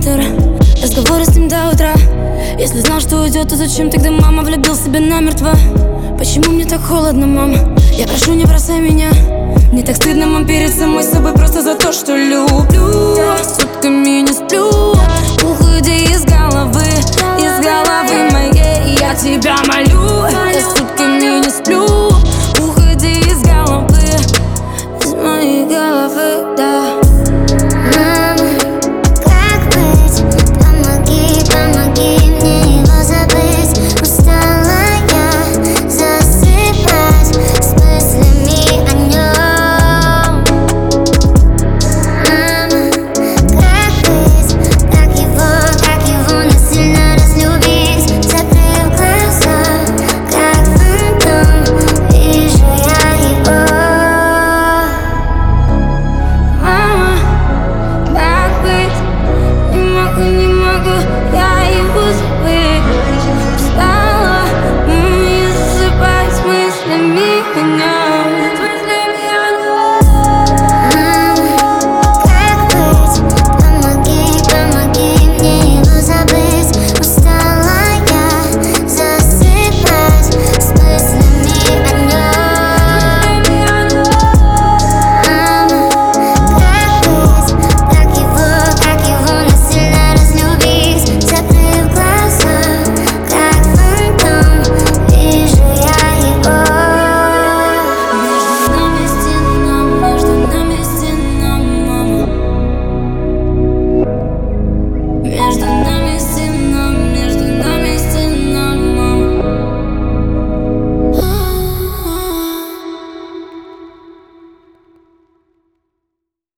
километр. Разговоры с ним до утра. Если знал, что уйдет, то зачем тогда мама влюбил себя намертво? Почему мне так холодно, мама? Я прошу, не бросай меня. Мне так стыдно, мам, перед самой собой просто за то, что люблю.